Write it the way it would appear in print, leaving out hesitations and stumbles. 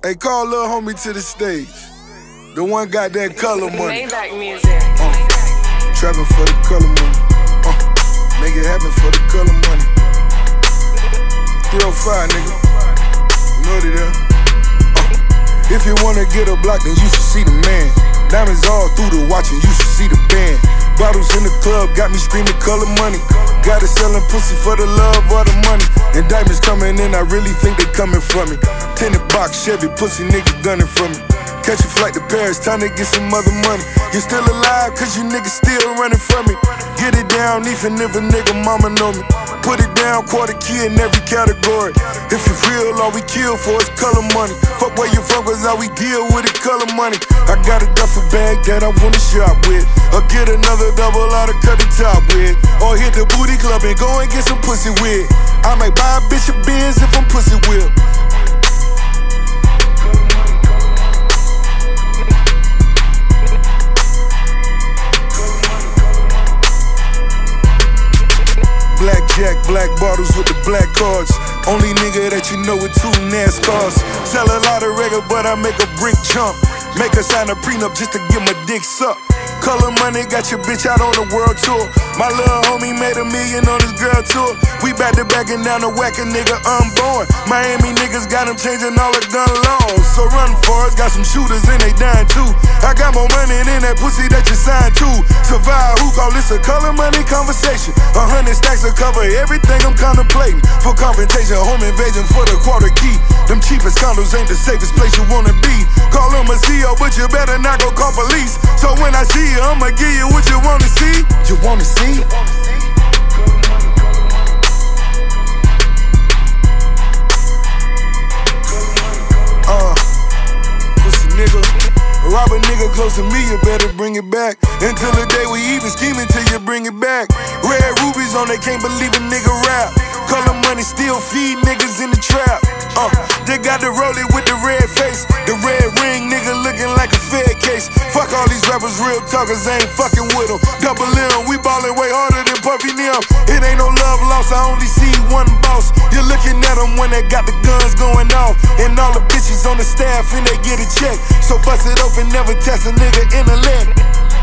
Hey, call little homie to the stage. The one got that color money. Maybach music. Trapping for the color money. Make it happen for the color money. 305, nigga. You know they there. If you wanna get a block, then you should see the man. Diamonds all through the watch and you should see the band. Bottles in the club got me screaming color money. Got it selling pussy for the love or the money. Indictments coming in, I really think they coming from me. Tinted box, Chevy, pussy nigga gunning from me. Catch a flight to Paris, time to get some other money. You still alive, cause you niggas still running from me. Get it down, even if a nigga mama know me. Put it down, quarter key in every category. If you real, all we kill for is color money. Fuck where you from, cause all we deal with is color money. I got a duffel bag that I wanna shop with. Or get another double out of cut the top with. Or hit the booty club and go and get some pussy with. I might buy a bitch a Benz if I'm pussy with. Blackjack, black bottles with the black cards. Only nigga that you know with 2 NASCARs. Sell a lot of regular, but I make a brick jump. Make her sign a prenup just to get my dick sucked. Color money got your bitch out on the world tour. My little homie made $1 million on his girl tour. We back to back and down to whack a nigga unborn. Miami niggas got him changing all the gun laws. So run for it, got some shooters and they dying too. I got more money than that pussy that you signed to. Survive, who call this a color money conversation? 100 stacks will cover everything I'm contemplating. For confrontation, home invasion for the quarter key. Them cheapest condos ain't the safest place you wanna be. Call them a CEO, but you better not go call police. So when I see you, I'ma give you what you wanna see. You wanna see? Pussy nigga. Rob a nigga close to me, you better bring it back. Until the day we even scheming till you bring it back. Red rubies on, they can't believe a nigga rap. Color money still feed niggas in the trap. They got to roll it with the red face. The red ring, nigga looking like a Fed case. Fuck all these rappers, real talkers, I ain't fucking with them. Double M, we ballin' way harder than Puffy Nim. It ain't no love lost, I only see one boss. You're looking at them when they got the guns going off. And all the bitches on the staff and they get a check. So bust it open, never test a nigga in the leg.